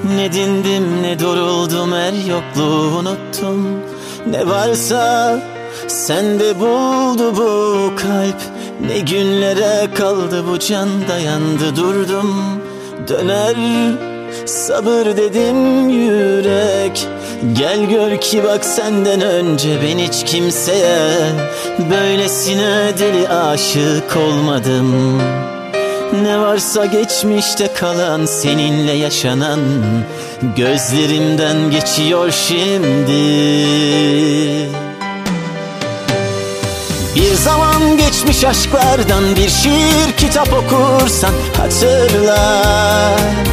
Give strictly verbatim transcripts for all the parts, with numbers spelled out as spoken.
Ne dindim ne duruldum, er yokluğu unuttum. Ne varsa sende buldu bu kalp. Ne günlere kaldı bu can, dayandı durdum. Döner sabır dedim yürek. Gel gör ki bak, senden önce ben hiç kimseye böylesine deli aşık olmadım. Ne varsa geçmişte kalan, seninle yaşanan gözlerimden geçiyor şimdi. Bir zaman geçmiş aşklardan bir şiir kitap okursan hatırla.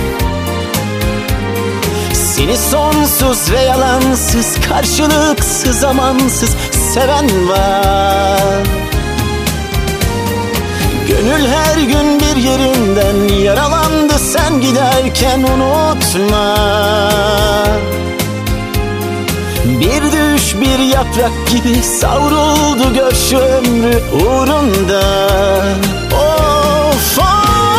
Seni sonsuz ve yalansız, karşılıksız, amansız seven var. Gönül her gün bir yerinden yaralandı, sen giderken unutma. Bir düş bir yaprak gibi savruldu gör şu ömrü uğrunda. Of of.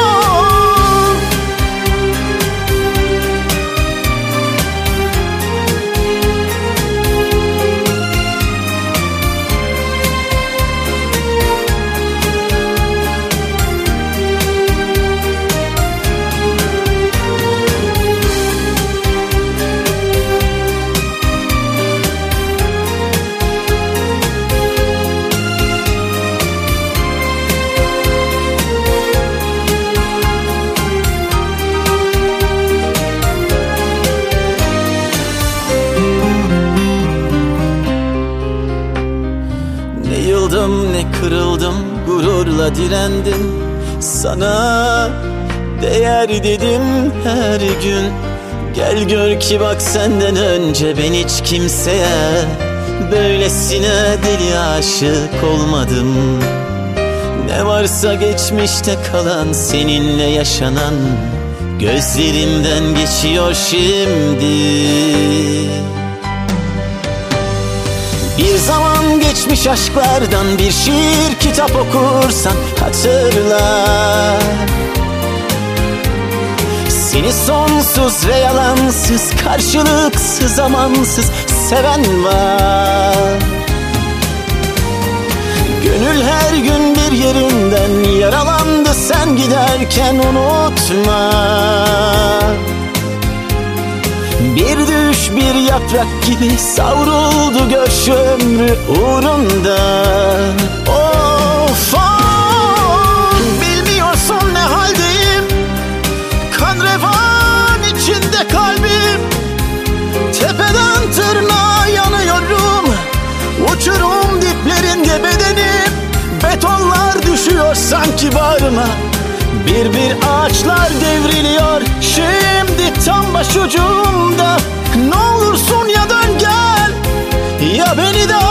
Ne kırıldım, gururla direndim. Sana değer dedim her gün. Gel gör ki bak, senden önce ben hiç kimseye böylesine deli aşık olmadım. Ne varsa geçmişte kalan, seninle yaşanan gözlerimden geçiyor şimdi. Bir zaman geçmiş aşklardan bir şiir kitap okursan hatırla. Seni sonsuz ve yalansız, karşılıksız, amansız seven var. Gönül her gün bir yerinden yaralandı, sen giderken unutma. Bir düş bir yaprak gibi savruldu gör şu ömrü uğrunda. Of of. Bilmiyorsun ne haldeyim, kan revan içinde kalbim. Tepeden tırnağa yanıyorum, uçurum diplerinde bedenim. Betonlar düşüyor sanki bağrıma, bir bir ağaçlar devriliyor şimdi tam başucumda. Ne olursun ya dön gel, ya beni de